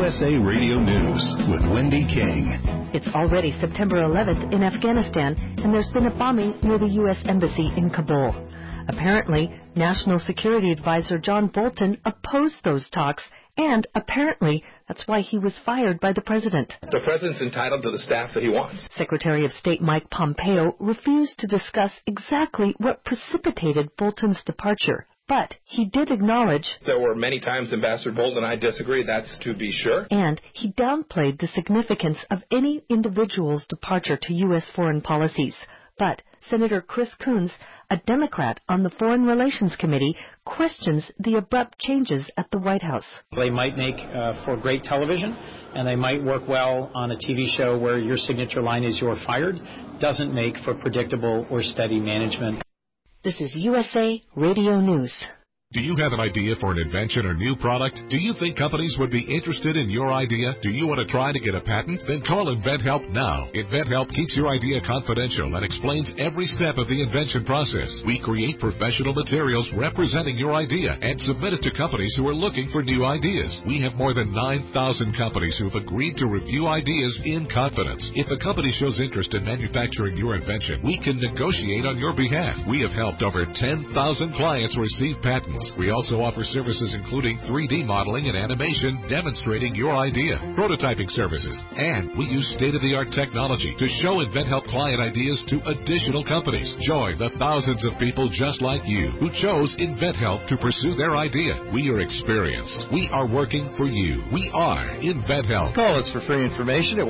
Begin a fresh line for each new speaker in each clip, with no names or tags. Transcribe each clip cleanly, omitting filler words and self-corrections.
USA Radio News with Wendy King.
It's already September 11th in Afghanistan, and there's been a bombing near the U.S. Embassy in Kabul. Apparently, National Security Advisor John Bolton opposed those talks, and apparently that's why he was fired by the president.
The president's entitled to the staff that he wants.
Secretary of State Mike Pompeo refused to discuss exactly what precipitated Bolton's departure. But he did acknowledge
there were many times Ambassador Bolton and I disagreed, that's to be sure.
And he downplayed the significance of any individual's departure to U.S. foreign policies. But Senator Chris Coons, a Democrat on the Foreign Relations Committee, questions the abrupt changes at the White House.
They might make for great television, and they might work well on a TV show where your signature line is "you're fired." Doesn't make for predictable or steady management.
This is USA Radio News.
Do you have an idea for an invention or new product? Do you think companies would be interested in your idea? Do you want to try to get a patent? Then call InventHelp now. InventHelp keeps your idea confidential and explains every step of the invention process. We create professional materials representing your idea and submit it to companies who are looking for new ideas. We have more than 9,000 companies who have agreed to review ideas in confidence. If a company shows interest in manufacturing your invention, we can negotiate on your behalf. We have helped over 10,000 clients receive patents. We also offer services including 3D modeling and animation demonstrating your idea, prototyping services, and we use state-of-the-art technology to show InventHelp client ideas to additional companies. Join the thousands of people just like you who chose InventHelp to pursue their idea. We are experienced. We are working for you. We are InventHelp.
Call us for free information at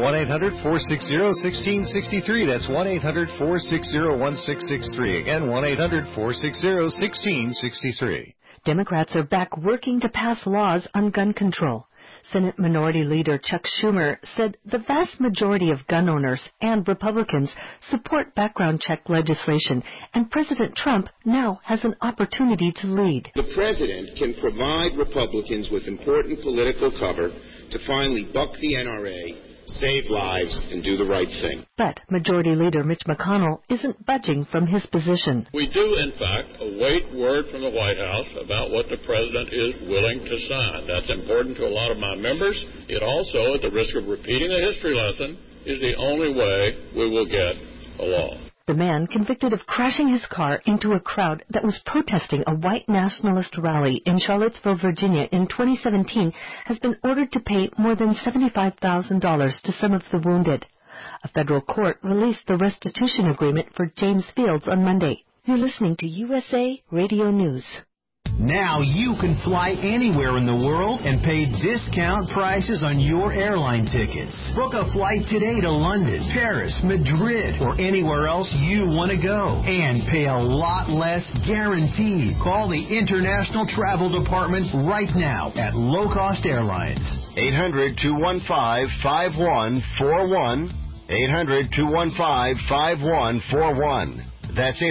1-800-460-1663. That's 1-800-460-1663. Again, 1-800-460-1663.
Democrats are back working to pass laws on gun control. Senate Minority Leader Chuck Schumer said the vast majority of gun owners and Republicans support background check legislation, and President Trump now has an opportunity to lead.
The president can provide Republicans with important political cover to finally buck the NRA, save lives, and do the right thing.
But Majority Leader Mitch McConnell isn't budging from his position.
We do, in fact, await word from the White House about what the president is willing to sign. That's important to a lot of my members. It also, at the risk of repeating a history lesson, is the only way we will get a law.
The man convicted of crashing his car into a crowd that was protesting a white nationalist rally in Charlottesville, Virginia in 2017 has been ordered to pay more than $75,000 to some of the wounded. A federal court released the restitution agreement for James Fields on Monday. You're listening to USA Radio News.
Now you can fly anywhere in the world and pay discount prices on your airline tickets. Book a flight today to London, Paris, Madrid, or anywhere else you want to go. And pay a lot less guaranteed. Call the International Travel Department right now at Low Cost Airlines.
800-215-5141. 800-215-5141. That's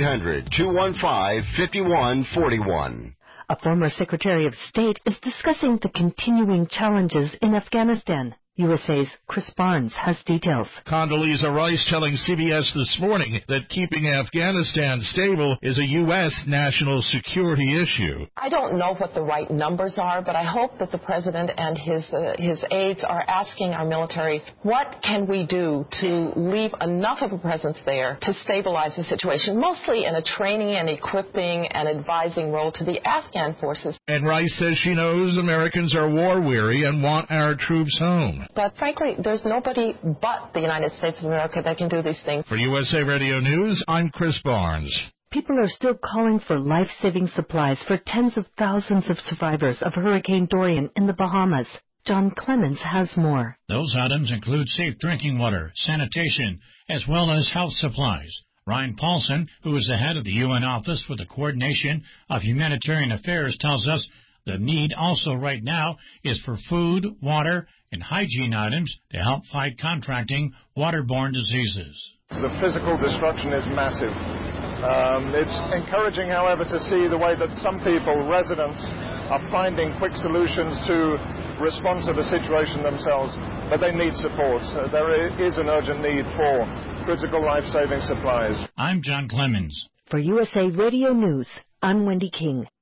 800-215-5141.
A former Secretary of State is discussing the continuing challenges in Afghanistan. USA's Chris Barnes has details.
Condoleezza Rice telling CBS this morning that keeping Afghanistan stable is a U.S. national security issue.
I don't know what the right numbers are, but I hope that the president and his aides are asking our military, what can we do to leave enough of a presence there to stabilize the situation, mostly in a training and equipping and advising role to the Afghan forces.
And Rice says she knows Americans are war-weary and want our troops home.
But frankly, there's nobody but the United States of America that can do these things.
For USA Radio News, I'm Chris Barnes.
People are still calling for life-saving supplies for tens of thousands of survivors of Hurricane Dorian in the Bahamas. John Clemens has more.
Those items include safe drinking water, sanitation, as well as health supplies. Ryan Paulson, who is the head of the UN Office for the Coordination of Humanitarian Affairs, tells us the need also right now is for food, water, and hygiene items to help fight contracting waterborne diseases.
The physical destruction is massive. It's encouraging, however, to see the way that some people, residents, are finding quick solutions to respond to the situation themselves, but they need support. There is an urgent need for critical life-saving supplies.
I'm John Clemens.
For USA Radio News, I'm Wendy King.